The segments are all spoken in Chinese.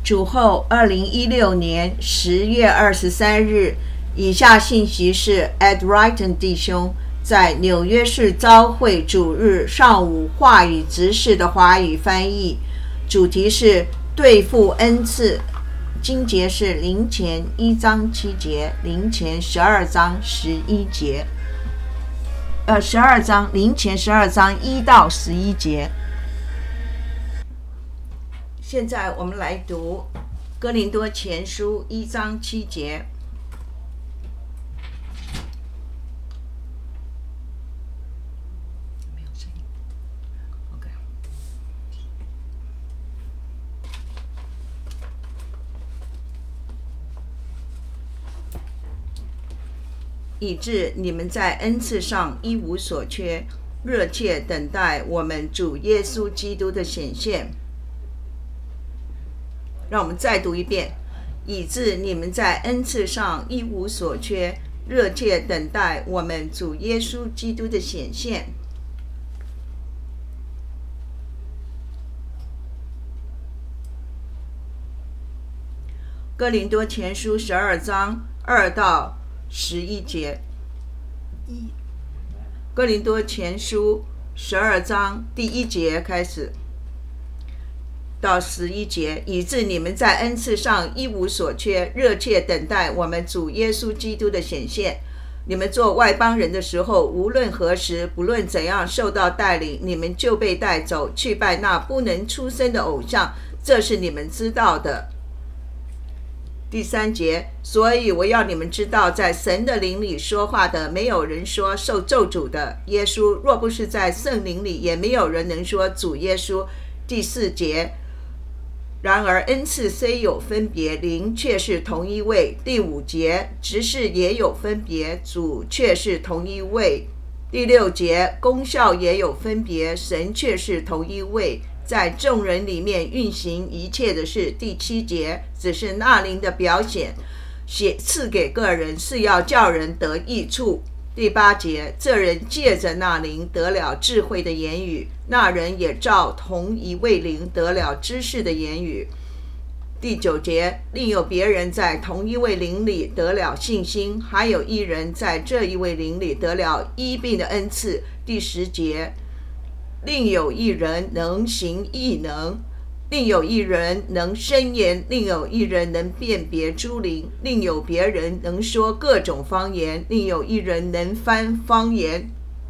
主后2016年10月23日，以下信息是 Ed Wrighton 弟兄在纽约市召会主日上午话语执事的华语翻译，主题是对付恩赐，经节是林前1章7节，林前12章11节，12章林前12章1到11节。现在我们来读哥林多前书1章7节。没有声音。OK。以致你们在恩赐上一无所缺，热切等待我们主耶稣基督的显现。让我们再读一遍，以致你们在恩赐上一无所缺，热切等待我们主耶稣基督的显现。哥林多前书12章2到11节。哥林多前书12章第1节开始到11节，以致你们在恩赐上一无所缺，热切等待我们主耶稣基督的显现。你们做外邦人的时候，无论何时，不论怎样受到带领，你们就被带走去拜那不能出生的偶像，这是你们知道的。第3节，所以我要你们知道，在神的灵里说话的，没有人说受咒诅的耶稣，若不是在圣灵里，也没有人能说主耶稣。第4节，然而恩赐虽有分别，灵却是同一位。第5节，职事也有分别，主却是同一位。第6节，功效也有分别，神却是同一位，在众人里面运行一切的事。第7节，只是那灵的表显赐给个人，是要叫人得益处。第8节，这人借着那灵得了智慧的言语，那人也照同一位灵得了知识的言语。第9节，另有别人在同一位灵里得了信心，还有一人在这一位灵里得了医病的恩赐。第10节，另有一人能行异能，另有一人能申言，另有一人能辨别诸灵，另有别人能说各种方言，另有一人能翻方言。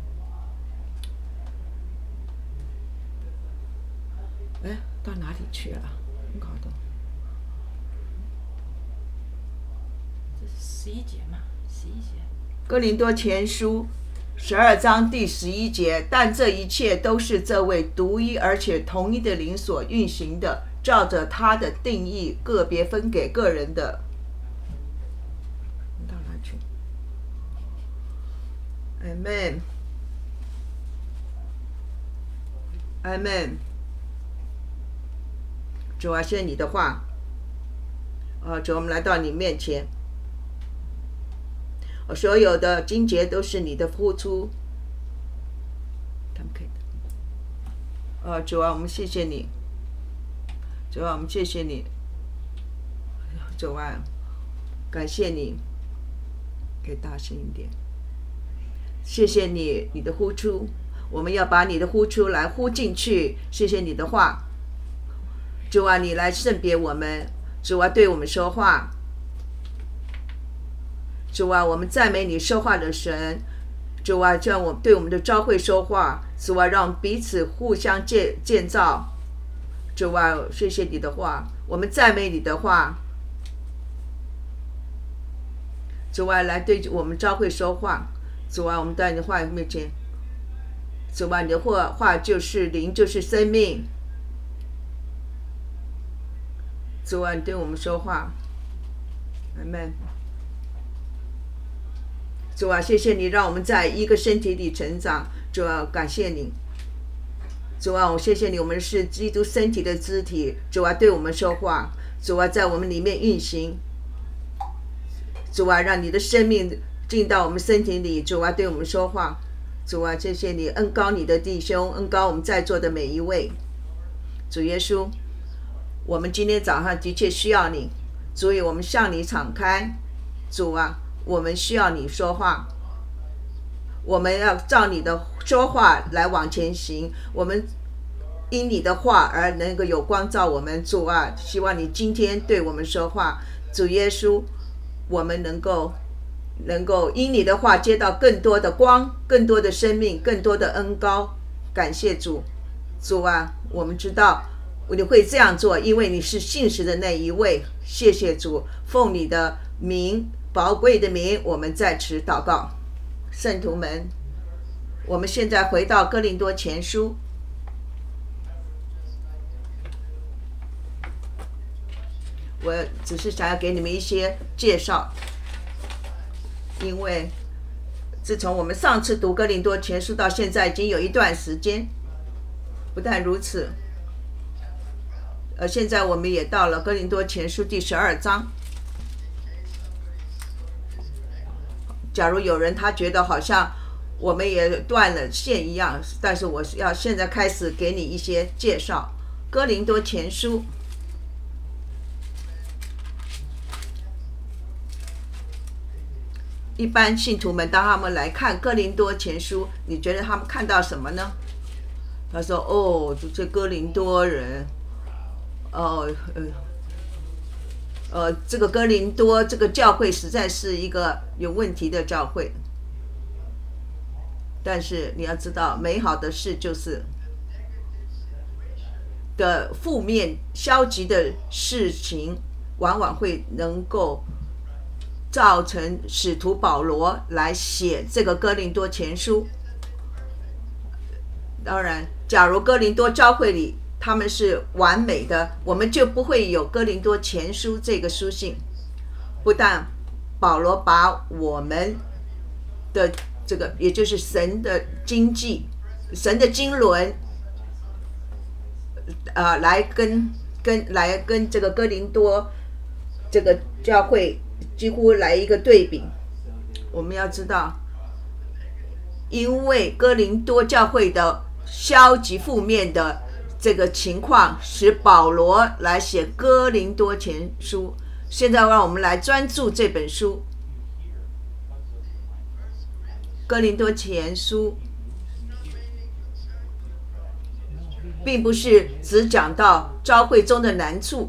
到哪里去了？搞懂。 这是11节嘛？11节。 哥林多前书12章第11节，但这一切都是这位独一而且同一的灵所运行的，照着他的定义个别分给个人的。到哪去 Amen Amen。 主啊，谢谢你的话。主，我们来到你面前，所有的经节都是你的付出。他们可以的。主啊，我们谢谢你。主啊，我们谢谢你。主啊，感谢你。可以大声一点。谢谢你，你的呼出，我们要把你的呼出来呼进去。谢谢你的话。主啊，你来圣别我们。主啊，对我们说话。主啊，我们赞美你说话的神。主啊，叫我对我们的召会说话。主啊，让彼此互相建造。主啊，谢谢你的话，我们赞美你的话。主啊，来对我们召会说话。主啊，我们在你的话面前。主啊，你的话就是灵，就是生命。主啊，你对我们说话。阿们。主啊，谢谢你让我们在一个身体里成长。主啊，感谢你。主啊，我谢谢你，我们是基督身体的肢体。主啊，对我们说话。主啊，在我们里面运行。主啊，让你的生命进到我们身体里。主啊，对我们说话。主啊，谢谢你恩膏你的弟兄，恩膏我们在座的每一位。主耶稣， 我们今天早上的确需要你，主以我们向你敞开，主啊，我们需要你说话，我们要照你的说话来往前行，我们因你的话而能够有光照我们。主啊，希望你今天对我们说话，主耶稣，我们能够因你的话接到更多的光，更多的生命，更多的恩膏。感谢主。主啊，我们知道你会这样做，因为你是信实的那一位。谢谢主，奉你的名，宝贵的名，我们在此祷告。圣徒们，我们现在回到哥林多前书，我只是想要给你们一些介绍，因为自从我们上次读哥林多前书到现在已经有一段时间。不但如此，现在我们也到了哥林多前书第12章。假如有人他觉得好像我们也断了线一样，但是我要现在开始给你一些介绍。哥林多前书一般信徒们当他们来看哥林多前书，你觉得他们看到什么呢？他说：“哦，这哥林多人，这个哥林多这个教会实在是一个有问题的教会。但是你要知道，美好的事就是的负面、消极的事情，往往会能够造成使徒保罗来写这个哥林多前书。当然，假如哥林多教会里他们是完美的，我们就不会有哥林多前书这个书信。不但保罗把我们的这个，也就是神的经济、神的经纶，来跟这个哥林多这个教会几乎来一个对比。我们要知道，因为哥林多教会的消极负面的这个情况，使保罗来写哥林多前书。现在让我们来专注这本书，哥林多前书并不是只讲到教会中的难处，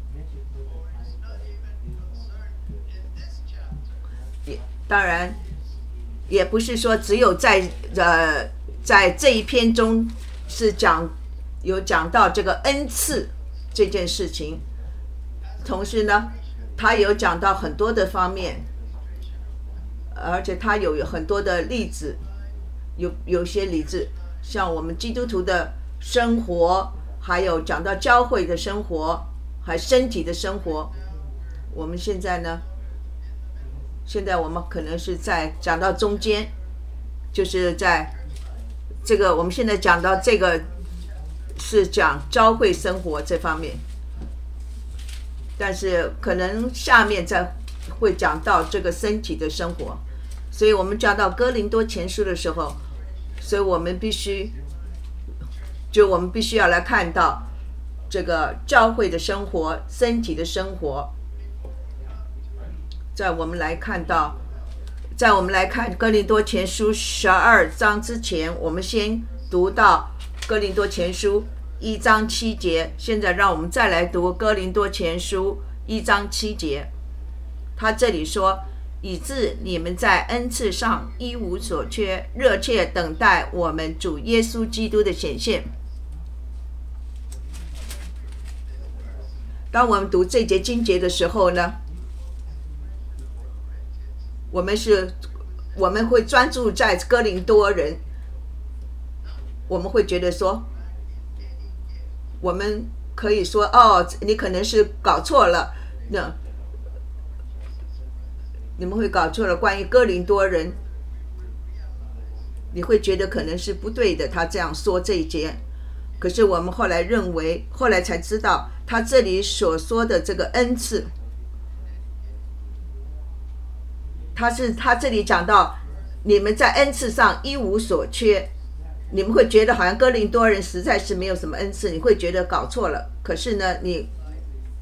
当然也不是说只有在这一篇中是有讲到这个恩赐这件事情，同时呢，他有讲到很多的方面，而且他有很多的例子，有些例子，像我们基督徒的生活，还有讲到教会的生活，还身体的生活。我们现在我们可能是在讲到中间，就是在这个我们现在讲到这个是讲教会生活这方面，但是可能下面再会讲到这个身体的生活。所以我们讲到哥林多前书的时候，所以我们必须要来看到这个教会的生活、身体的生活。在我们来看哥林多前书12章之前，我们先读到哥林多前书1章7节。现在让我们再来读哥林多前书1章7节。他这里说：以致你们在恩赐上一无所缺，热切等待我们主耶稣基督的显现。当我们读这节经节的时候呢，我们会专注在哥林多人，我们会觉得说，我们可以说，你可能是搞错了，你们会搞错了关于哥林多人，你会觉得可能是不对的，他这样说这一节。可是我们后来才知道，他这里所说的这个恩赐，他这里讲到你们在恩赐上一无所缺，你们会觉得好像哥林多人实在是没有什么恩赐，你会觉得搞错了。可是呢，你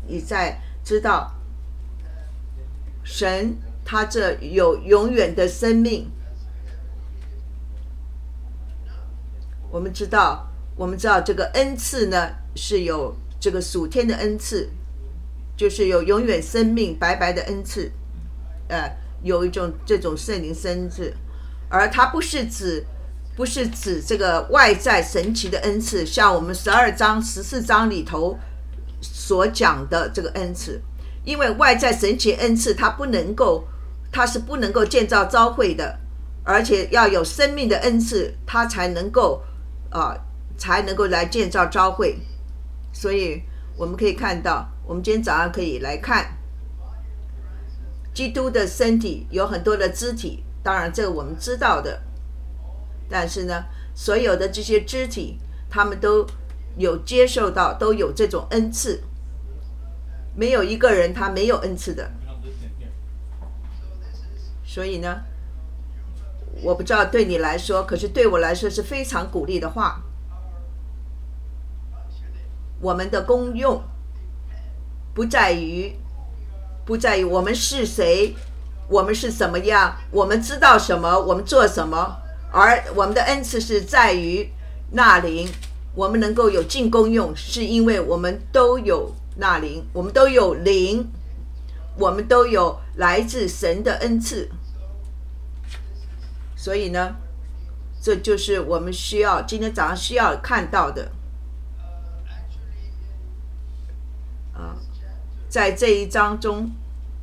你在知道神他这有永远的生命。我们知道这个恩赐呢是有这个属天的恩赐，就是有永远生命白白的恩赐，有一种这种圣灵恩赐，而它不是指这个外在神奇的恩赐，像我们12章14章里头所讲的这个恩赐。因为外在神奇恩赐它是不能够建造召会的，而且要有生命的恩赐，它才能够来建造召会。所以我们可以看到，我们今天早上可以来看基督的身体有很多的肢体，当然这个我们知道的，但是呢，所有的这些肢体他们都有接受到，都有这种恩赐，没有一个人他没有恩赐的。所以呢，我不知道对你来说，可是对我来说是非常鼓励的话。我们的功用不在于我们是谁，我们是什么样，我们知道什么，我们做什么，而我们的恩赐是在于那灵。我们能够有尽功用，是因为我们都有那灵，我们都有灵，我们都有来自神的恩赐。所以呢，这就是我们今天早上需要看到的。在这一章中，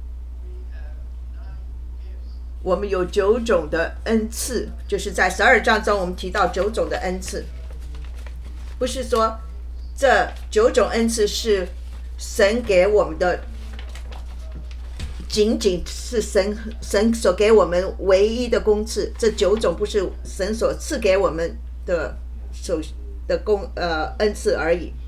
我们有9种的恩赐，就是在12章中我们提到9种的恩赐，不是说这9种恩赐是神给我们的，仅仅是神所给我们唯一的公赐，这9种不是神所赐给我们的恩赐而已。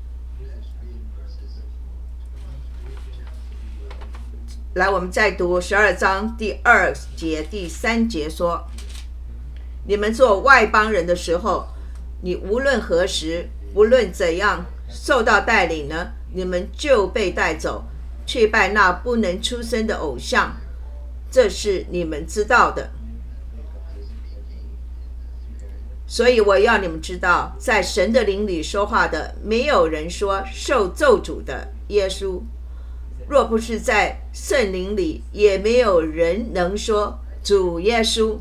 来，我们再读12章第2节、第3节说：你们做外邦人的时候，你无论何时，不论怎样受到带领呢，你们就被带走，去拜那不能出生的偶像，这是你们知道的。所以我要你们知道，在神的灵里说话的，没有人说受咒诅的耶稣，若不是在圣灵里，也没有人能说主耶稣。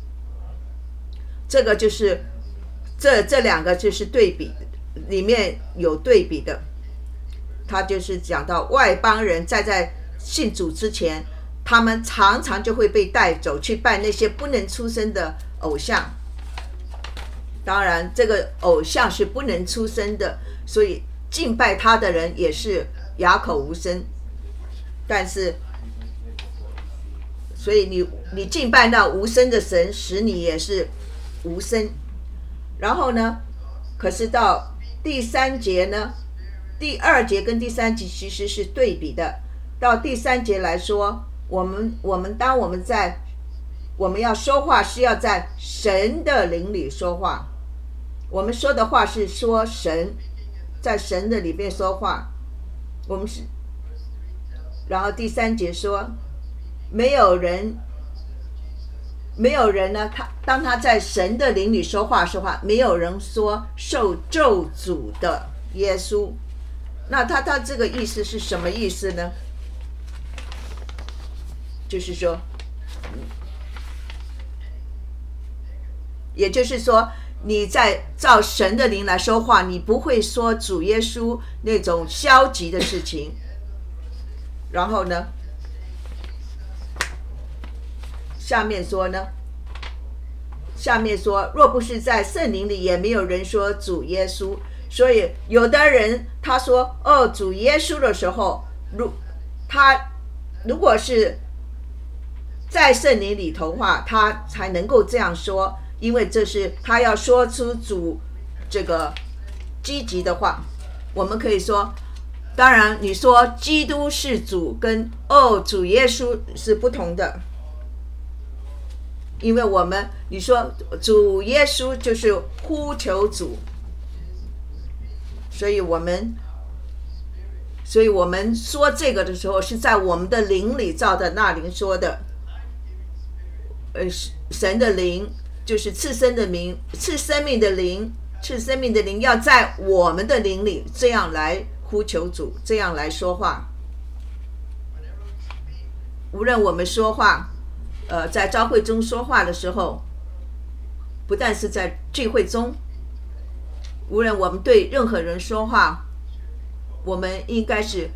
这个就是这两个就是对比，里面有对比的。他就是讲到外邦人在信主之前，他们常常就会被带走去拜那些不能出生的偶像。当然这个偶像是不能出生的，所以敬拜他的人也是哑口无声。但是所以你敬拜那无声的神，使你也是无声。然后呢，可是到第3节呢，第2节跟第3节其实是对比的。到第3节来说，我们当我们要说话，是要在神的灵里说话。我们说的话是说神，在神的里面说话。然后第3节说，没有人呢，当他在神的灵里说话，没有人说受咒诅的耶稣。那他这个意思是什么意思呢？就是说，也就是说，你在照神的灵来说话，你不会说主耶稣那种消极的事情。然后呢，下面说，若不是在圣灵里，也没有人说主耶稣。所以有的人他说主耶稣的时候，他如果是在圣灵里头的话，他才能够这样说，因为这是他要说出主这个积极的话。我们可以说，当然你说基督是主跟主耶稣是不同的，因为你说主耶稣就是呼求主，所以我们所以我们说这个的时候，是在我们的灵里照着那灵说的。神的灵就是赐生的灵，赐生命的灵，赐生命的灵要在我们的灵里，这样来呼求主，这样来说话。无论我们说话，在召会中说话的时候，不但是在聚会中，无论我们对任何人说话，我们应该是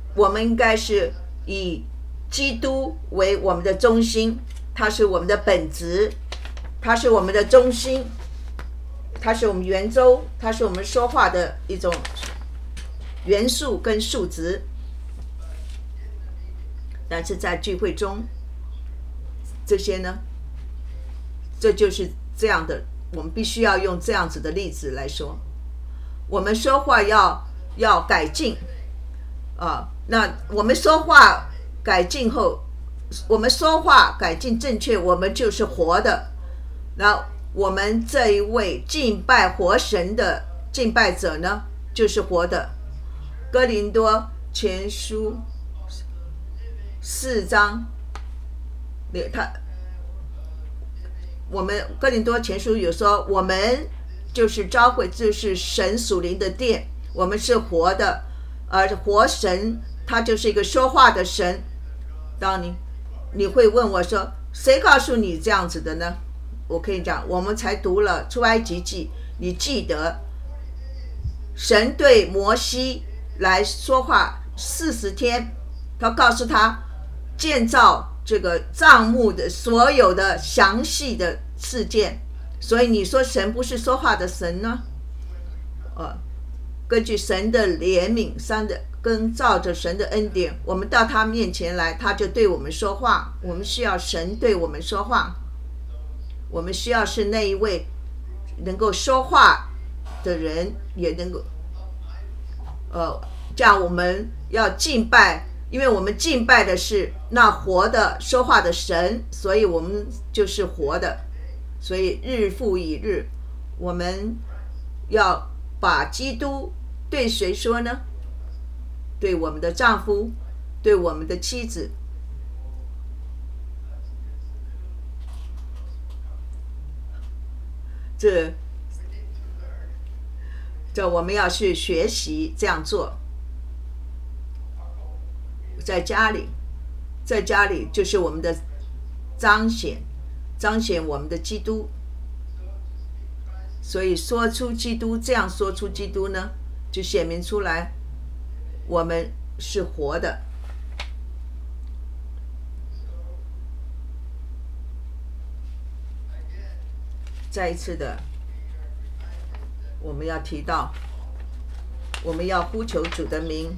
以基督为我们的中心，他是我们的本质，他是我们的中心，他是我们圆周，他是我们说话的一种元素跟数值。但是在聚会中，这些呢，这就是这样的，我们必须要用这样子的例子来说，我们说话要改进那我们说话改进后，我们说话改进正确，我们就是活的。那我们这一位敬拜活神的敬拜者呢，就是活的。哥林多前书4章，我们哥林多前书有说，我们就是召会，就是神属灵的殿，我们是活的，而活神他就是一个说话的神。当你会问我说，谁告诉你这样子的呢？我可以讲，我们才读了出埃及记，你记得神对摩西来说话40天，他告诉他建造这个帐幕的所有的详细的事件。所以你说神不是说话的神呢？根据神的怜悯，跟照着神的恩典，我们到他面前来，他就对我们说话。我们需要神对我们说话，我们需要是那一位能够说话的人，也能够这样我们要敬拜，因为我们敬拜的是那活的说话的神，所以我们就是活的。所以日复一日，我们要把基督对谁说呢？对我们的丈夫，对我们的妻子。这我们要去学习这样做。在家里就是我们的彰显我们的基督。所以说出基督，这样说出基督呢，就显明出来我们是活的。再一次的，我们要提到，我们要呼求主的名，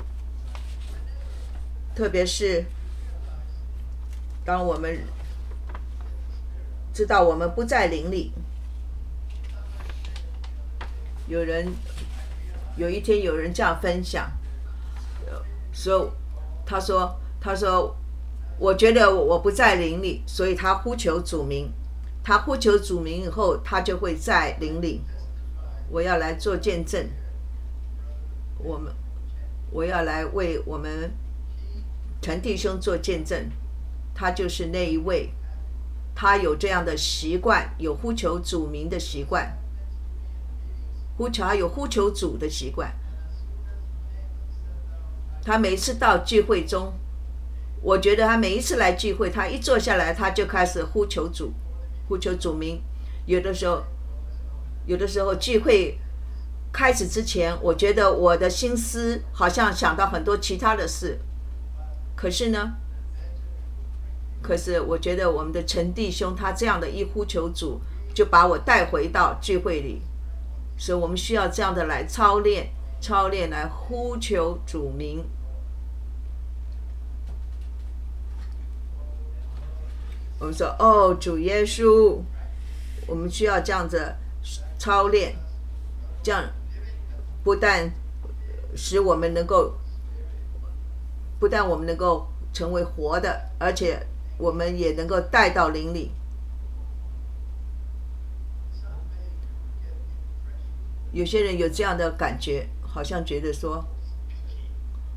特别是当我们知道我们不在灵里。有一天有人这样分享，他说我觉得我不在灵里，所以他呼求主名。他呼求主名以后，他就会在灵里。我要来做见证，我要来为我们陈弟兄做见证。他就是那一位，他有这样的习惯，有呼求主名的习惯，他有呼求主的习惯。他每一次到聚会中，我觉得他每一次来聚会，他一坐下来，他就开始呼求主名。有的时候聚会开始之前，我觉得我的心思好像想到很多其他的事，可是我觉得我们的陈弟兄他这样的一呼求主，就把我带回到聚会里。所以我们需要这样的来操练来呼求主名。我们说主耶稣，我们需要这样子操练，这样不但我们能够成为活的，而且我们也能够带到灵里。有些人有这样的感觉，好像觉得说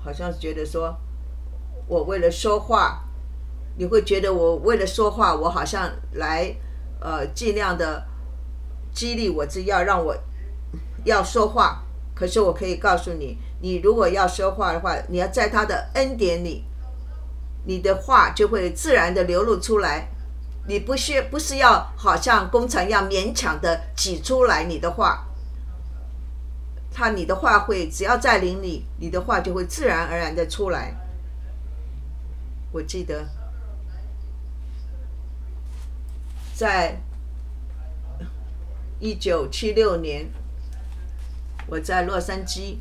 好像觉得说，我为了说话，你会觉得我为了说话，我好像来尽量的激励我自己，要让我要说话。可是我可以告诉你，你如果要说话的话，你要在他的恩典里，你的话就会自然的流露出来。你不是要好像工程一样勉强的挤出来你的话，你的话会只要在灵里，你的话就会自然而然的出来。我记得在1976年，我在洛杉矶，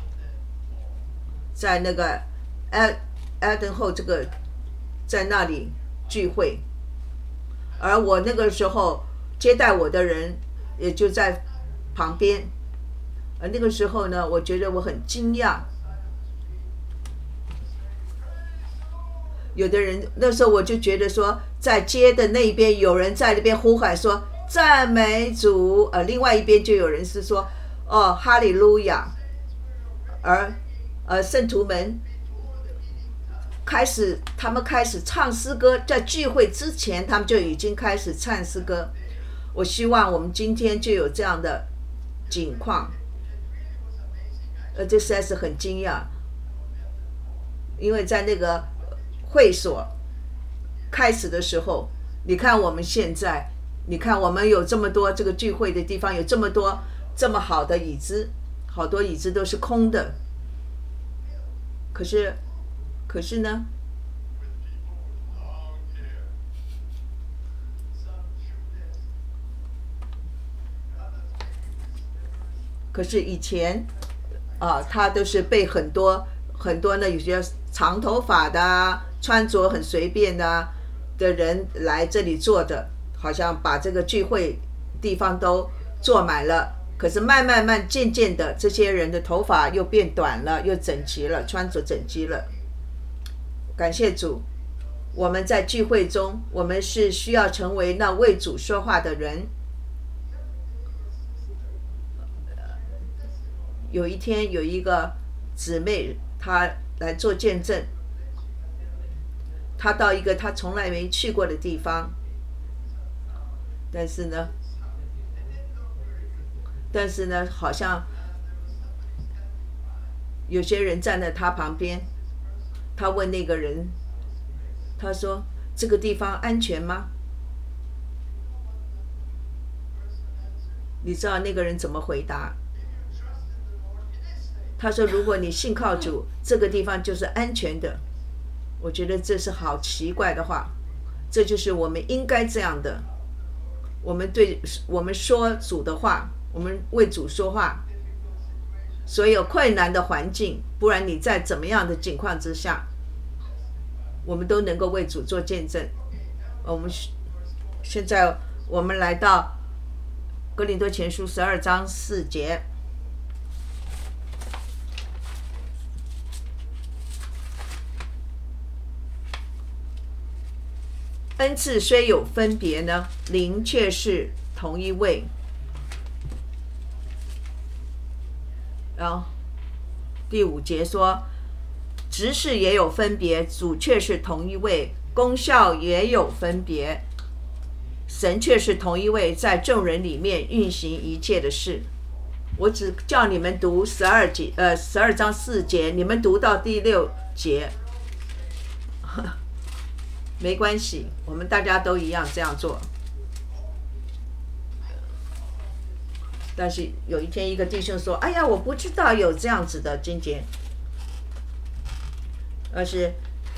在那个艾登后这个在那里聚会，而我那个时候接待我的人也就在旁边，而那个时候呢，我觉得我很惊讶。有的人那时候我就觉得说，在街的那边有人在那边呼喊说赞美主，另外一边就有人是说哦哈利路亚，而圣徒们他们开始唱诗歌，在聚会之前他们就已经开始唱诗歌。我希望我们今天就有这样的景况，这实在是很惊讶，因为在那个会所开始的时候，你看我们现在，你看我们有这么多这个聚会的地方，有这么多这么好的椅子，好多椅子都是空的。可是呢，可是以前他都是被很多呢，有些长头发的穿着很随便的人来这里坐的，好像把这个聚会地方都坐满了。可是慢慢渐渐的，这些人的头发又变短了，又整齐了，穿着整齐了。感谢主，我们在聚会中，我们是需要成为那为主说话的人。有一天有一个姊妹，她来做见证，她到一个她从来没去过的地方，但是呢好像有些人站在她旁边，她问那个人，她说这个地方安全吗？你知道那个人怎么回答？他说如果你信靠主，这个地方就是安全的。我觉得这是好奇怪的话，这就是我们应该这样的。我们说主的话，我们为主说话，所有困难的环境，不然你在怎么样的境况之下，我们都能够为主做见证。现在我们来到哥林多前书12章4节。恩赐虽有分别呢，灵却是同一位。然后第5节说，职事也有分别，主却是同一位；功效也有分别，神却是同一位，在众人里面运行一切的事。我只叫你们读12章4节，你们读到第6节。没关系，我们大家都一样这样做。但是有一天一个弟兄说，哎呀，我不知道有这样子的经节，而是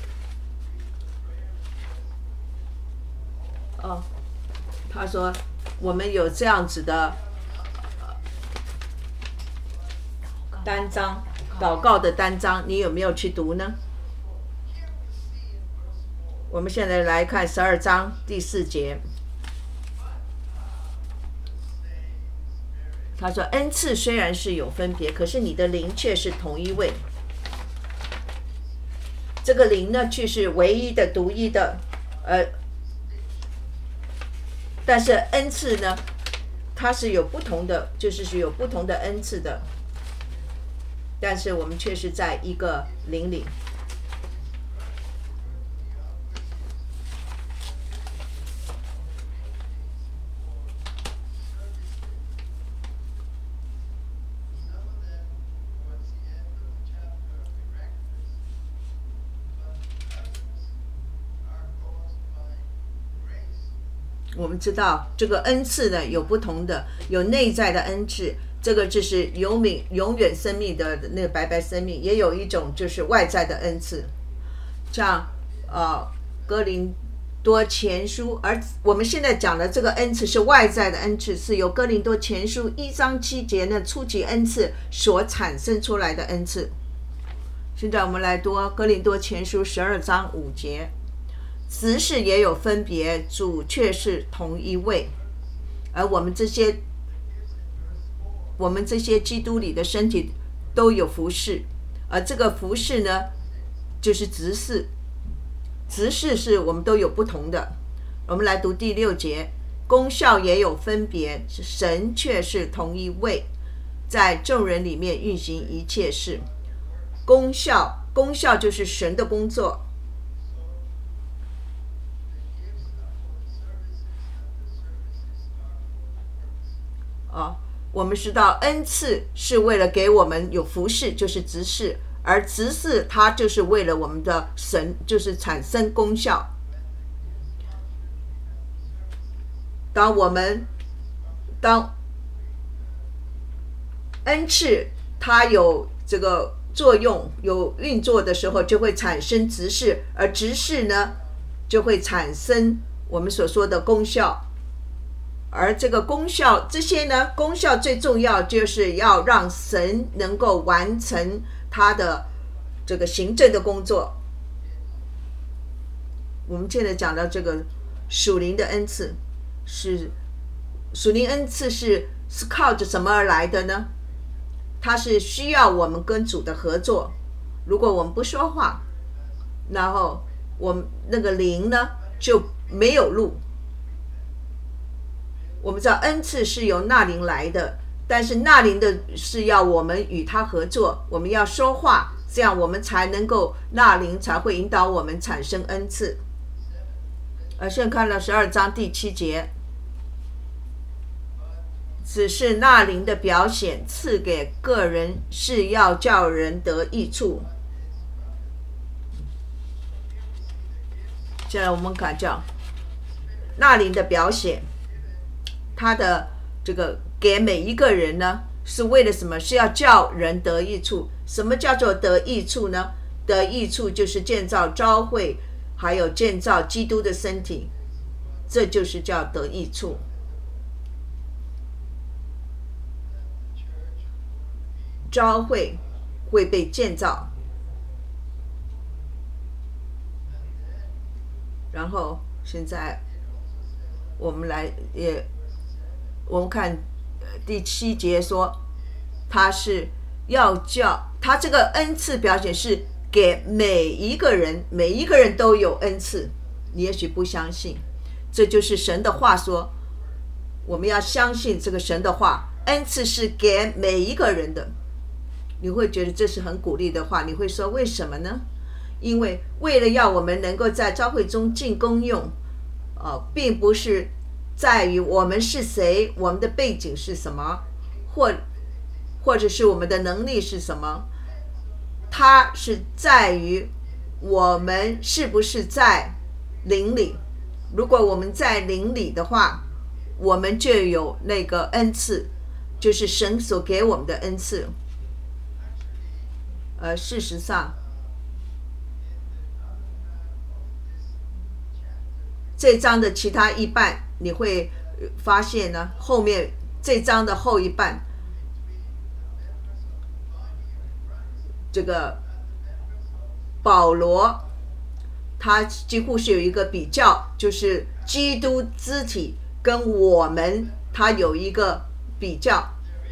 他说我们有这样子的单章，祷告的单章，你有没有去读呢？我们现在来看12章第4节，他说恩赐虽然是有分别，可是你的灵却是同一位。这个灵呢却是唯一的独一的，但是恩赐呢它是有不同的，就是有不同的恩赐的。 但是我们却是在一个灵里。我们知道这个恩赐呢有不同的，有内在的恩赐，这个就是永远生命的那个白白生命，也有一种就是外在的恩赐，像哥林多前书，而我们现在讲的这个恩赐是外在的恩赐，是由哥林多前书1章7节呢初级恩赐所产生出来的恩赐。现在我们来读哥林多前书12章5节。执事也有分别，主却是同一位。而我们这些基督里的身体都有服事，而这个服事呢，就是执事。执事是我们都有不同的。我们来读第6节，功效也有分别，神却是同一位，在众人里面运行一切事。功效就是神的工作。我们知道恩赐是为了给我们有服事，就是执事，而执事它就是为了我们的神，就是产生功效。当恩赐它有这个作用有运作的时候，就会产生执事，而执事呢就会产生我们所说的功效。而这个功效，这些呢，功效最重要就是要让神能够完成他的这个行政的工作。我们现在讲到这个属灵的恩赐，属灵恩赐是靠着什么而来的呢？它是需要我们跟主的合作。如果我们不说话，然后我们那个灵呢就没有路。我们知道恩赐是由那灵来的，但是那灵的是要我们与他合作，我们要说话，这样我们才能够，那灵才会引导我们产生恩赐。现在看了12章第7节，只是那灵的表显赐给个人，是要叫人得益处。现在我们看叫那灵的表显，他的这个给每一个人呢，是为了什么？是要叫人得益处。什么叫做得益处呢？得益处就是建造召会，还有建造基督的身体，这就是叫得益处。召会会被建造，然后现在我们看第7节说，他是要叫他这个恩赐表现是给每一个人，每一个人都有恩赐。你也许不相信，这就是神的话说，我们要相信这个神的话，恩赐是给每一个人的。你会觉得这是很鼓励的话，你会说为什么呢？因为为了要我们能够在召会中尽功用，并不是在于我们是谁，我们的背景是什么，或者是我们的能力是什么，它是在于我们是不是在灵里。如果我们在灵里的话，我们就有那个恩赐，就是神所给我们的恩赐。事实上，这章的其他一半，你会发现呢，后面这章的后一半，这个保罗他几乎是有一个比较，就是基督肢体跟我们他有一个比较。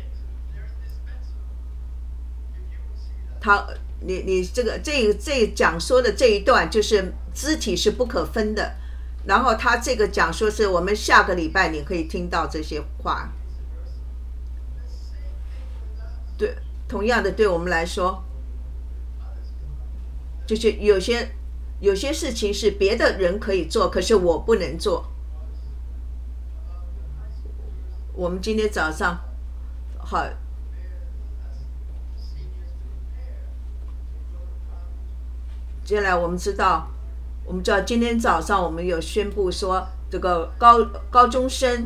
你这讲说的这一段就是肢体是不可分的，然后他这个讲说是我们下个礼拜你可以听到这些话。对， 同样的，对我们来说，就是有些事情是别的人可以做，可是我不能做。我们今天早上，好，接下来我们知道今天早上我们有宣布说，这个高中生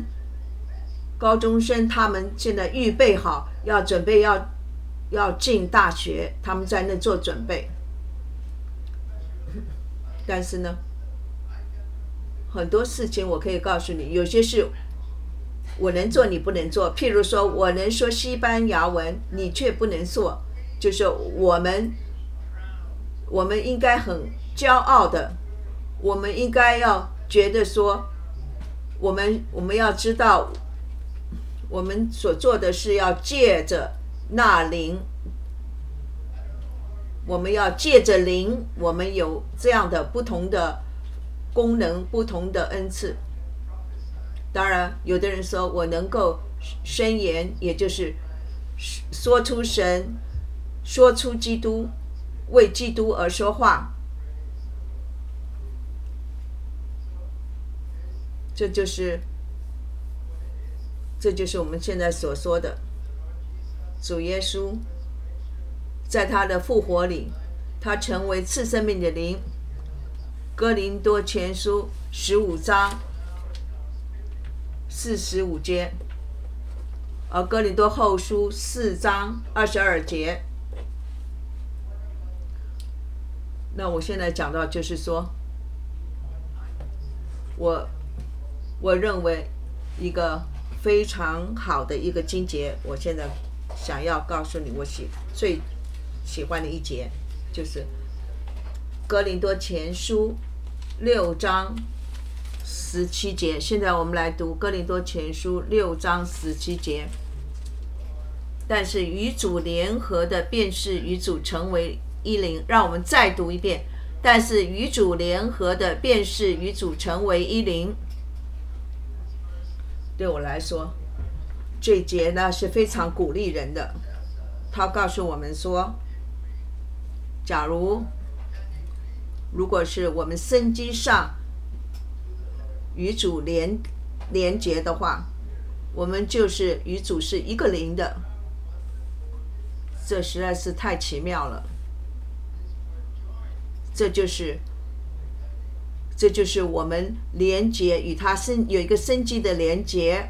他们现在预备好，准备要进大学，他们在那做准备。但是呢，很多事情我可以告诉你，有些事我能做你不能做。譬如说我能说西班牙文，你却不能做，就是我们应该很骄傲的，我们应该要觉得说，我们要知道，我们所做的是要借着那灵，我们要借着灵，我们有这样的不同的功能，不同的恩赐。当然，有的人说我能够宣言，也就是说出神，说出基督，为基督而说话。这就是我们现在所说的主耶稣在他的复活里，他成为赐生命的灵。哥林多前书15章45节，而哥林多后书4章22节。那我现在讲到就是说，我认为一个非常好的一个经节，我现在想要告诉你，我最喜欢的一节就是哥林多前书6章17节。现在我们来读哥林多前书6章17节。但是与主联合的便是与主成为一灵。让我们再读一遍。但是与主联合的便是与主成为一灵。对我来说，这一节呢是非常鼓励人的。他告诉我们说，假如果是我们生机上与主连结的话，我们就是与主是一个灵的。这实在是太奇妙了。这就是我们连结与他有一个生机的连结。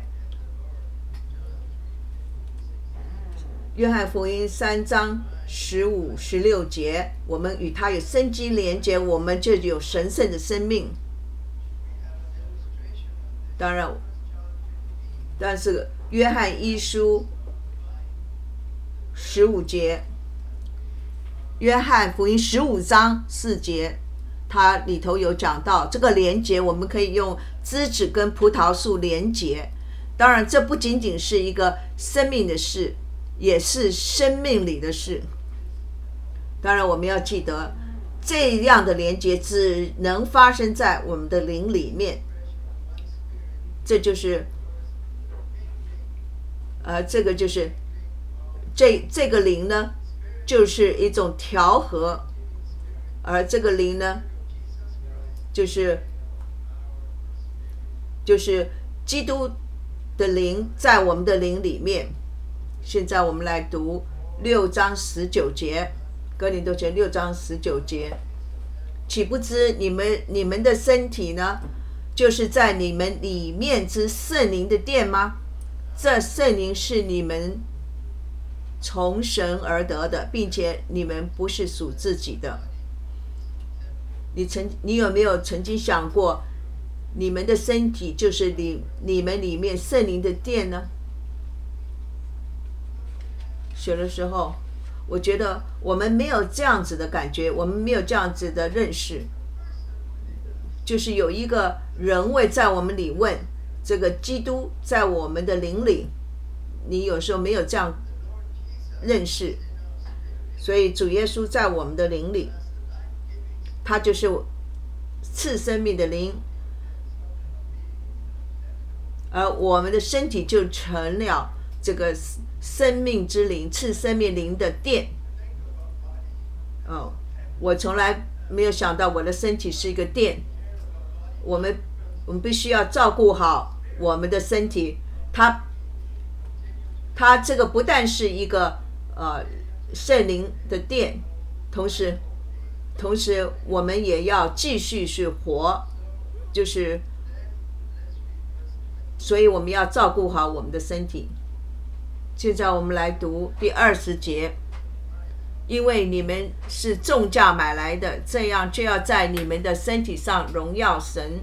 约翰福音3章15、16节，我们与他有生机连结，我们就有神圣的生命。当然，但是约翰一书15节，约翰福音15章4节，它里头有讲到这个连结，我们可以用枝子跟葡萄树连结。当然，这不仅仅是一个生命的事，也是生命里的事。当然，我们要记得，这样的连结只能发生在我们的灵里面。这就是这个就是这个灵呢，就是一种调和，而这个灵呢，就是基督的灵在我们的灵里面。现在我们来读6章19节，哥林多前6章19节，岂不知你们的身体呢，就是在你们里面之圣灵的殿吗？这圣灵是你们从神而得的，并且你们不是属自己的。你有没有曾经想过，你们的身体就是你们里面圣灵的殿呢？有的时候，我觉得我们没有这样子的感觉，我们没有这样子的认识，就是有一个人位在我们里问，这个基督在我们的灵里，你有时候没有这样认识。所以主耶稣在我们的灵里，他就是赐生命的灵，而我们的身体就成了这个生命之灵，赐生命灵的殿。我从来没有想到我的身体是一个殿。我们必须要照顾好我们的身体。它这个不但是一个圣灵的殿，同时我们也要继续去活，所以我们要照顾好我们的身体。现在我们来读第20节，因为你们是重价买来的，这样就要在你们的身体上荣耀神。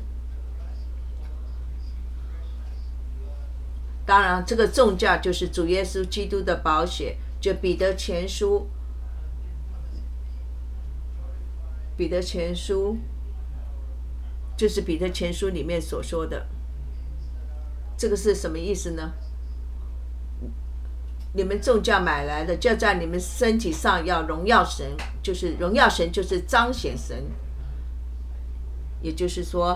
当然这个重价就是主耶稣基督的宝血。就彼得前书就是彼得前书里面所说的。这个是什么意思呢？你们重价买来的，就在你们身体上要荣耀神，就是荣耀神，就是彰显神。也就是说，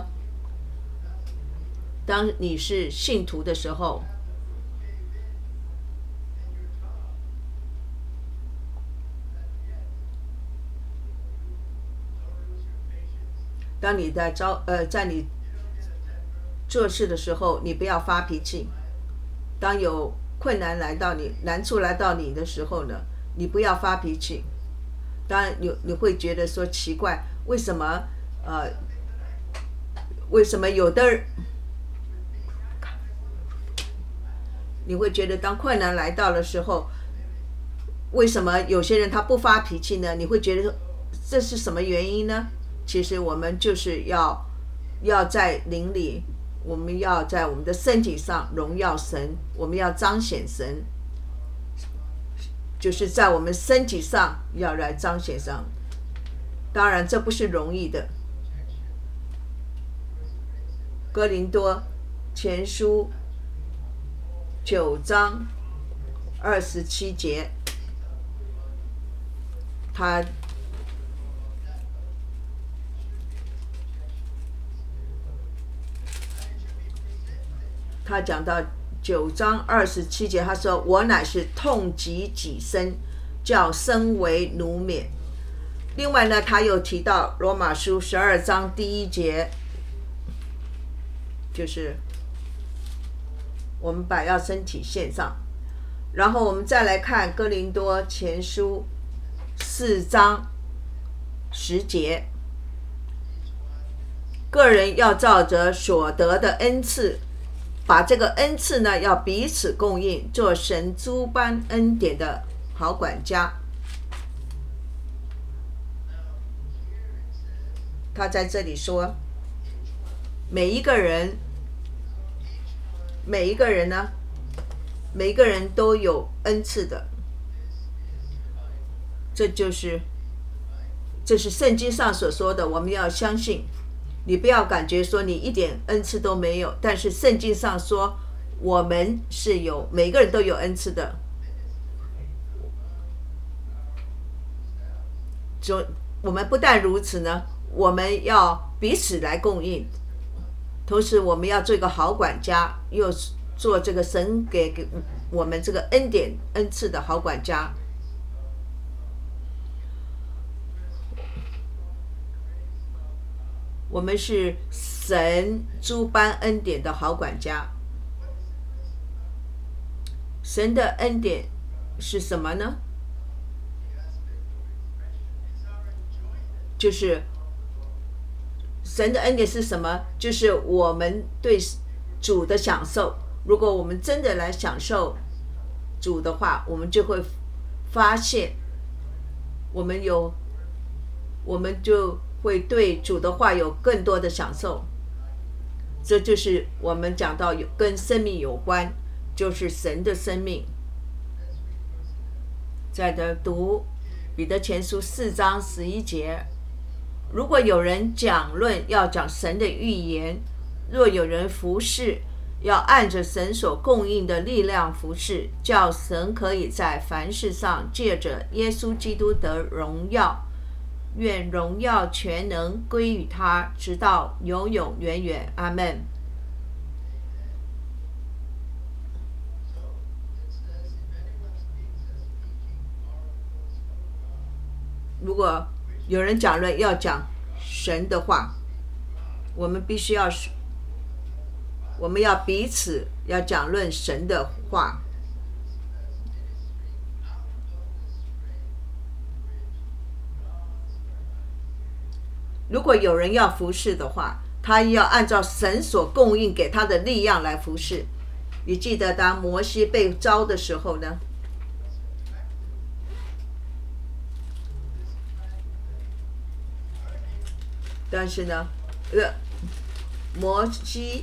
当你是信徒的时候，当你在你做事的时候，你不要发脾气。当有困难来到你，难处来到你的时候呢，你不要发脾气。当然你会觉得说奇怪，为什么有的人，你会觉得当困难来到的时候，为什么有些人他不发脾气呢？你会觉得这是什么原因呢？其实我们就是要在灵里，我们要在我们的身体上荣耀神，我们要彰显神，就是在我们身体上要来彰显神。当然这不是容易的。哥林多前书9章27节，他讲到9章27节，他说：“我乃是痛击己身，叫身为奴免。”另外呢，他又提到罗马书12章第1节，就是我们把要身体献上。然后我们再来看哥林多前书4章10节，个人要照着所得的恩赐，把这个恩赐呢，要彼此供应，做神诸般恩典的好管家。他在这里说，每一个人呢，每一个人都有恩赐的。这是圣经上所说的，我们要相信。你不要感觉说你一点恩赐都没有，但是圣经上说我们是有，每个人都有恩赐的。我们不但如此呢，我们要彼此来供应，同时我们要做一个好管家，又做这个神给我们这个恩典恩赐的好管家。我们是神诸般恩典的好管家。神的恩典是什么呢？就是神的恩典是什么？就是我们对主的享受。如果我们真的来享受主的话，我们就会发现我们就会对主的话有更多的享受。这就是我们讲到跟生命有关，就是神的生命。再来读彼得前书4章11节，如果有人讲论，要讲神的预言；若有人服侍，要按着神所供应的力量服侍，叫神可以在凡事上借着耶稣基督得荣耀。愿荣耀全能归于他，直到永永远远。阿们。 如果有人讲论要讲神的话，我们必须要，我们要彼此要讲论神的话。如果有人要服侍的话，他要按照神所供应给他的力量来服侍。你记得当摩西被召的时候呢？但是呢，摩西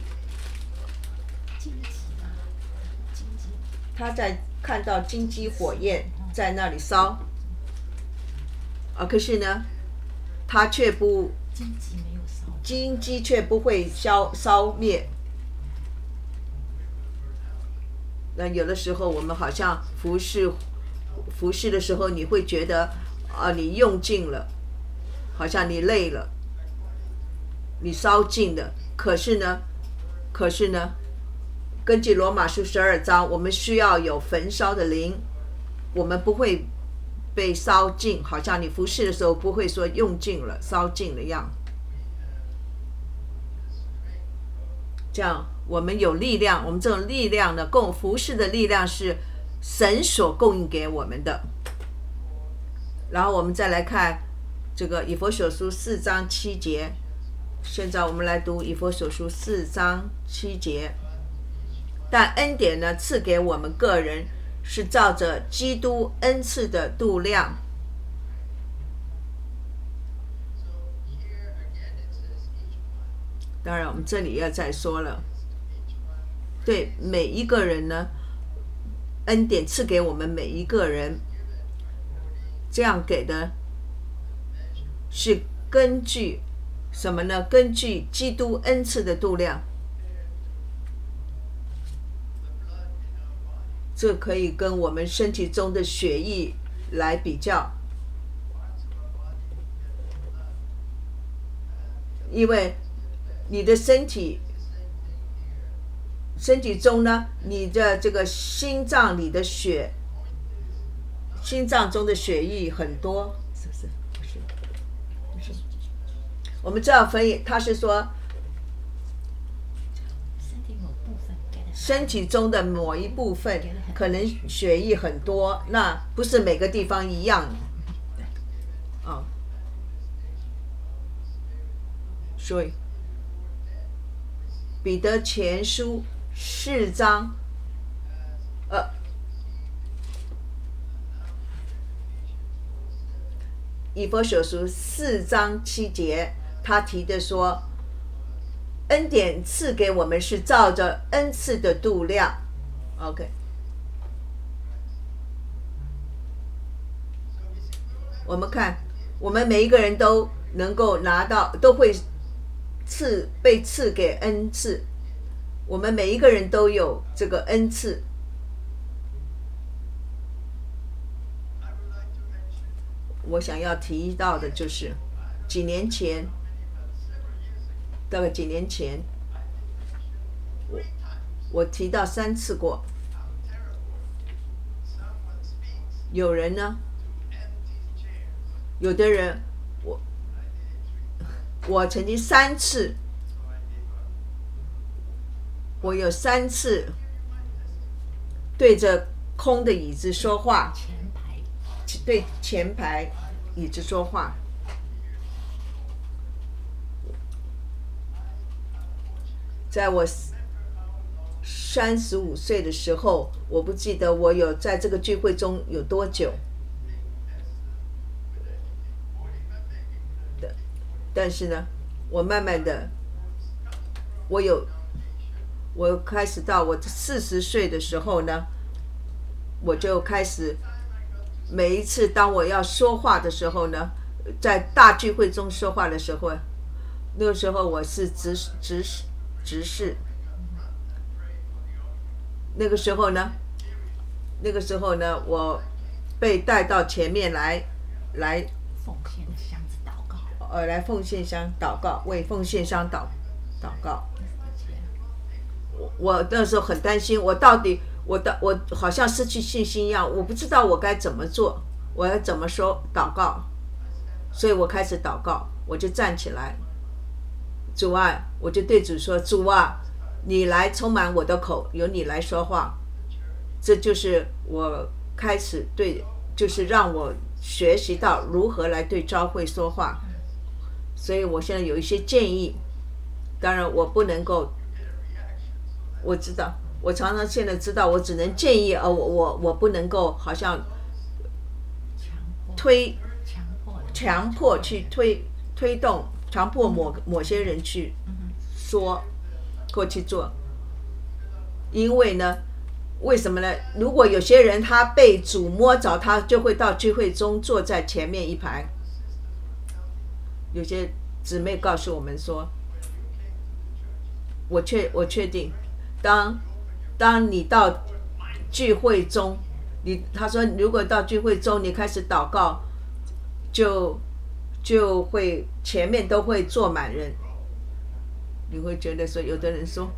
他在看到荆棘火焰在那里烧，可是呢，他却不荆棘却不会烧灭。那有的时候我们好像服侍的时候，你会觉得你用尽了，好像你累了，你烧尽了。可是呢，根据罗马书12章，我们需要有焚烧的灵，我们不会被烧尽，好像你服侍的时候不会说用尽了、烧尽了样。这样我们有力量，我们这种力量呢，服侍的力量是神所供应给我们的。然后我们再来看这个以弗所书4章7节，现在我们来读以弗所书4章7节。但恩典呢，赐给我们个人，是照着基督恩赐的度量。当然我们这里要再说了，对每一个人呢，恩典赐给我们每一个人，这样给的是根据什么呢？根据基督恩赐的度量。这可以跟我们身体中的血液来比较，因为你的身体中呢，你的这个心脏里的心脏中的血液很多，是不是？不是。我们知道他是说身体中的某一部分可能血液很多，那不是每个地方一样的。所以彼得前书4章以弗所书4章7节，他提的说，恩典赐给我们是照着恩赐的度量。 OK， 我们看我们每一个人都能够拿到，都会被赐给恩赐，我们每一个人都有这个恩赐。我想要提到的就是大概几年前我提到3次过，有人呢，有的人我曾经3次，我有3次对着空的椅子说话，对前排椅子说话。在我35岁的时候，我不记得我有在这个聚会中有多久，但是呢，我慢慢的，我开始到我40岁的时候呢，我就开始每一次当我要说话的时候呢，在大聚会中说话的时候，那个时候我是执事。那个时候呢，我被带到前面来奉献箱子祷告， 来奉献箱祷告，为奉献箱祷告。我那时候很担心，我好像失去信心一样，我不知道我该怎么做，我要怎么说祷告。 所以我开始祷告，我就站起来，主啊，我就对主说，主啊，你来充满我的口，由你来说话。这就是我开始就是让我学习到如何来对教会说话。所以我现在有一些建议，当然我不能够，我知道，我常常现在知道，我只能建议，我不能够好像强迫去推动，强迫某些人去说或去做。因为呢，为什么呢？如果有些人他被主摸着，他就会到聚会中坐在前面一排。有些姊妹告诉我们说，我确定，当你到聚会中，他说如果到聚会中你开始祷告，就会前面都会坐满人。你会觉得说，有的人说，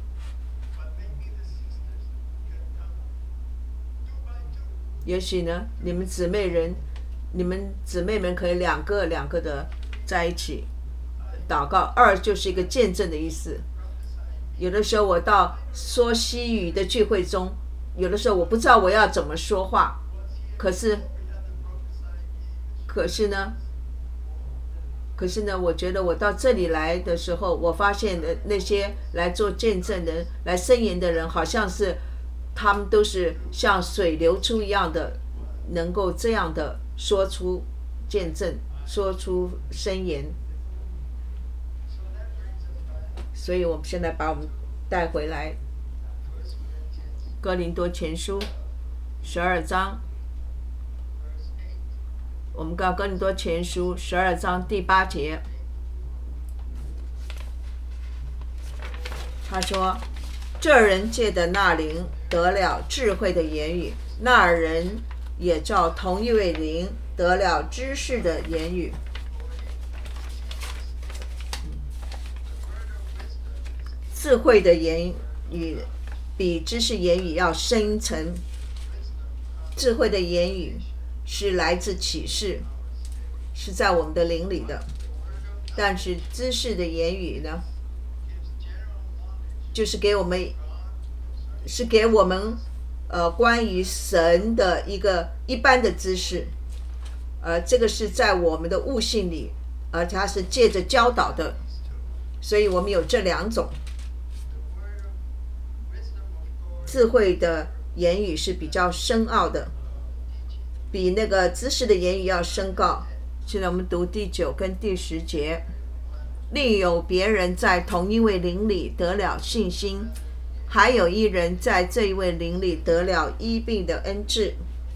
也许呢，你们姊妹们可以两个的在一起祷告。二就是一个见证的意思。有的时候我到说西语的聚会中，有的时候我不知道我要怎么说话，可是呢，我觉得我到这里来的时候，我发现的那些来做见证的、来申言的人，好像是他们都是像水流出一样的，能够这样的说出见证，说出申言。所以我们现在把我们带回来，哥林多前书12章，我们看哥林多前书12章第8节，他说，这人借的那灵得了智慧的言语，那人也照同一位灵得了知识的言语。智慧的言语比知识言语要深沉。智慧的言语是来自启示，是在我们的灵里的。但是知识的言语呢，就是给我们关于神的一般的知识，这个是在我们的悟性里，而它是借着教导的。所以我们有这两种。智慧的言语是比较深奥的，比那个知识的言语要深奥。现在我们读第9跟第10节，另有别人在同一位灵里得了信心，还有一人在这一位灵里得了医病的恩赐。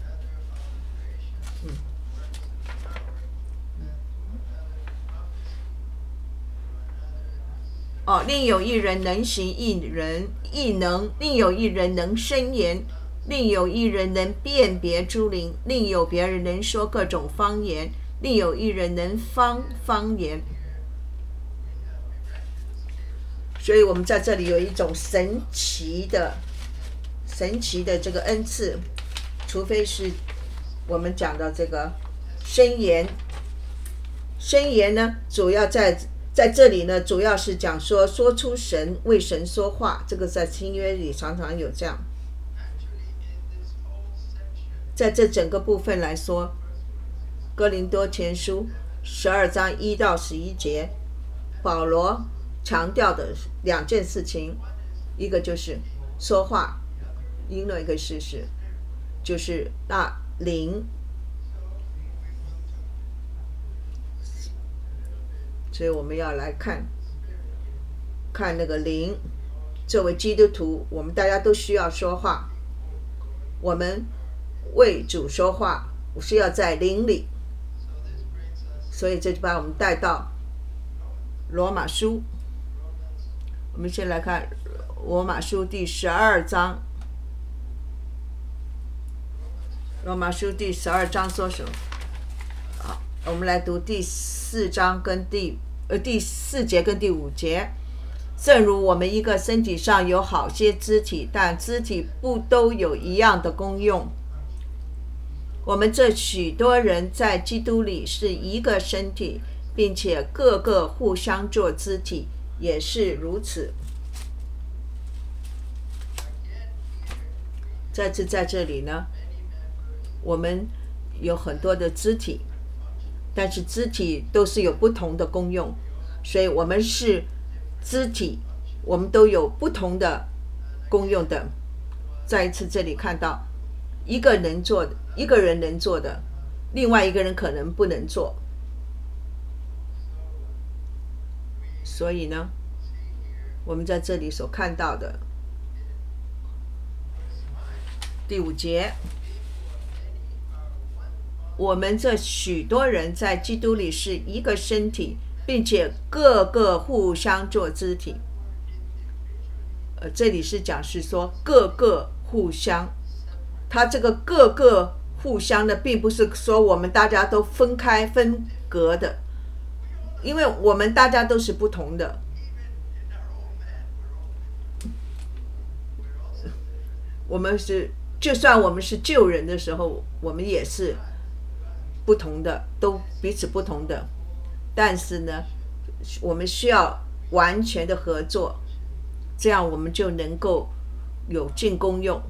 另有一人能行异能，另有一人能申言，另有一人能辨别诸灵，另有别人能说各种方言，另有一人能方言。所以我们在这里有一种神奇的这个恩赐，除非是我们讲到这个申言呢，主要在这里呢，主要是讲说出神，为神说话，这个在新约里常常有这样。在这整个部分来说，哥林多前书12章1到11节，保罗强调的两件事情，一个就是说话，另外一个事实就是那灵。所以我们要来看那个灵。作为基督徒，我们大家都需要说话，我们为主说话是要在灵里。所以这就把我们带到罗马书。我们先来看罗马书第12章。罗马书第12章说什么？好，我们来读第4章跟第4节跟第5节。正如我们一个身体上有好些肢体，但肢体不都有一样的功用。 我们这许多人在基督里是一个身体，并且各个互相做肢体，也是如此。再次在这里呢，我们有很多的肢体，但是肢体都是有不同的功用，所以我们是肢体，我们都有不同的功用的。再一次这里看到一个人能做的，另外一个人可能不能做。所以呢，我们在这里所看到的第5节，我们这许多人在基督里是一个身体，并且各个互相做肢体。这里是讲是说各个互相，它这个各个互相呢，并不是说我们大家都分开分隔的，因为我们大家都是不同的。我们是，就算我们是救人的时候，我们也是不同的，都彼此不同的。但是呢，我们需要完全的合作，这样我们就能够有尽功用。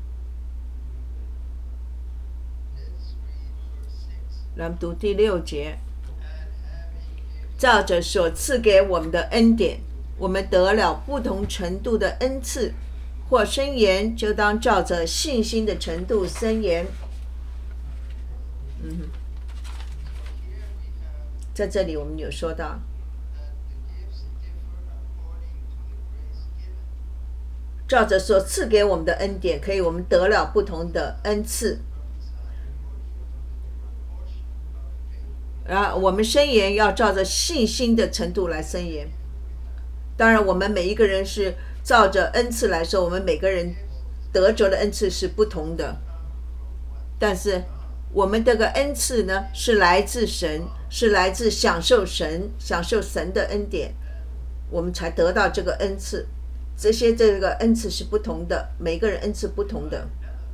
来读第6节，照着所赐给我们的恩典，我们得了不同程度的恩赐，或申言，就当照着信心的程度申言。在这里我们有说到，照着所赐给我们的恩典，可以我们得了不同的恩赐。然后我们申言要照着信心的程度来申言。当然我们每一个人是照着恩赐来说，我们每个人得着的恩赐是不同的，但是我们这个恩赐呢，是来自神，是来自享受神的恩典，我们才得到这个恩赐。这个恩赐是不同的，每个人恩赐不同的，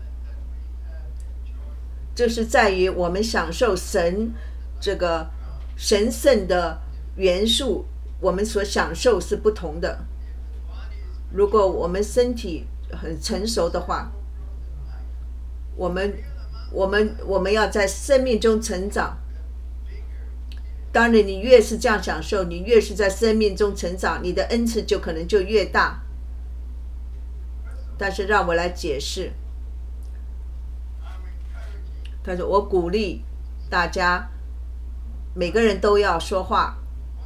就是在于我们享受神这个神圣的元素，我们所享受是不同的。如果我们身体很成熟的话，我们要在生命中成长。当然你越是这样享受，你越是在生命中成长，你的恩赐就可能就越大。但是让我来解释，他说我鼓励大家每个人都要说话，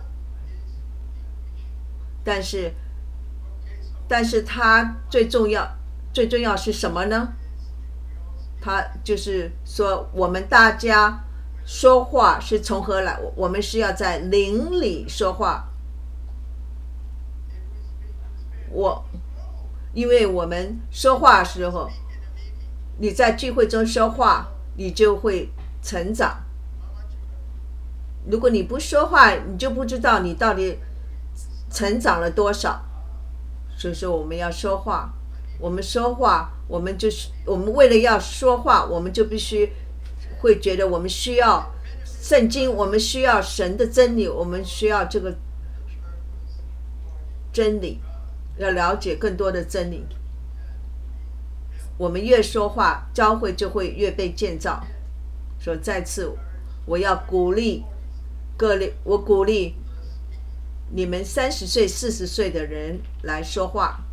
但是他最重要是什么呢？他就是说我们大家说话是从何来？我们是要在灵里说话。因为我们说话的时候，你在聚会中说话，你就会成长。如果你不说话，你就不知道你到底成长了多少。所以说我们要说话，我们说话，我们为了要说话，我们就必须会觉得我们需要圣经，我们需要神的真理，我们需要这个真理，要了解更多的真理。我们越说话，教会就会越被建造。所以再次我要鼓励你们30岁40岁的人来说话。